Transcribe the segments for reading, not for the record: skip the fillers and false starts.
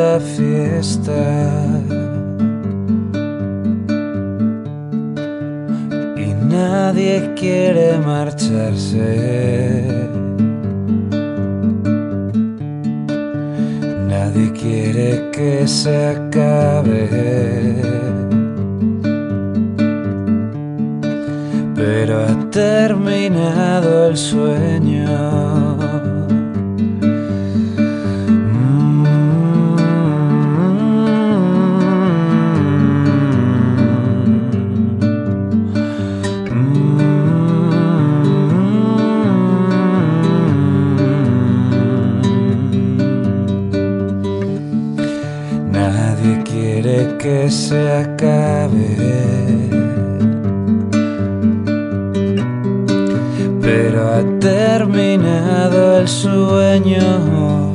la fiesta y nadie quiere marcharse. Nadie quiere que se acabe, pero ha terminado el sueño. Nadie quiere que se acabe, pero ha terminado el sueño.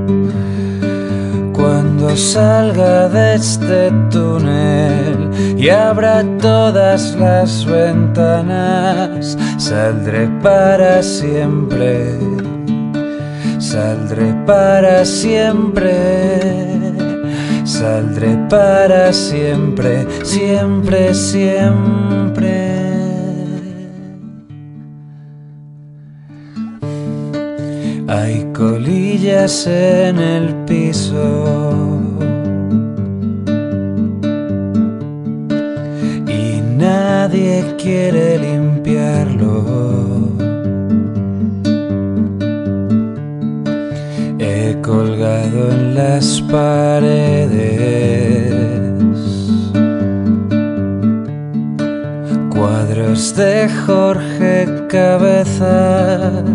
Cuando salga de este túnel y abra todas las ventanas, saldré para siempre, saldré para siempre. Saldré para siempre, siempre, siempre. Hay colillas en el piso y nadie quiere limpiarlo. He colgado en las paredes cuadros de Jorge Cabezas.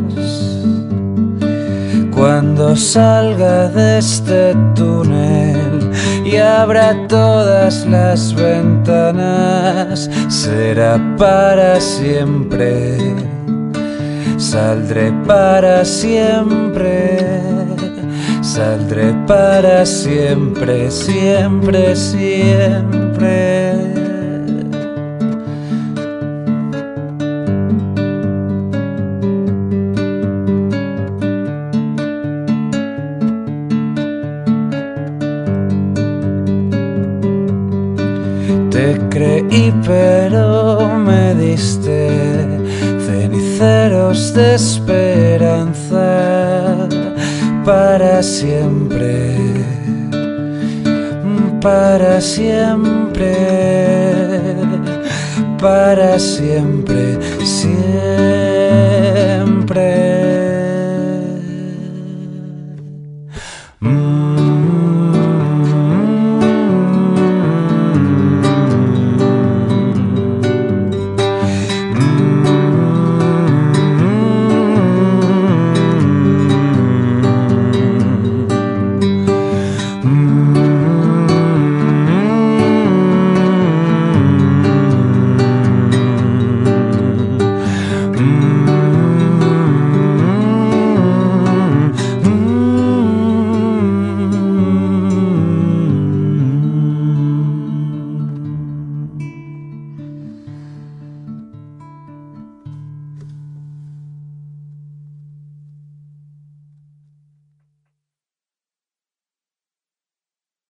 Cuando salga de este túnel y abra todas las ventanas, será para siempre. Saldré para siempre, saldré para siempre, siempre, siempre. Te creí pero me diste ceniceros de esperanza para siempre, para siempre, para siempre, siempre.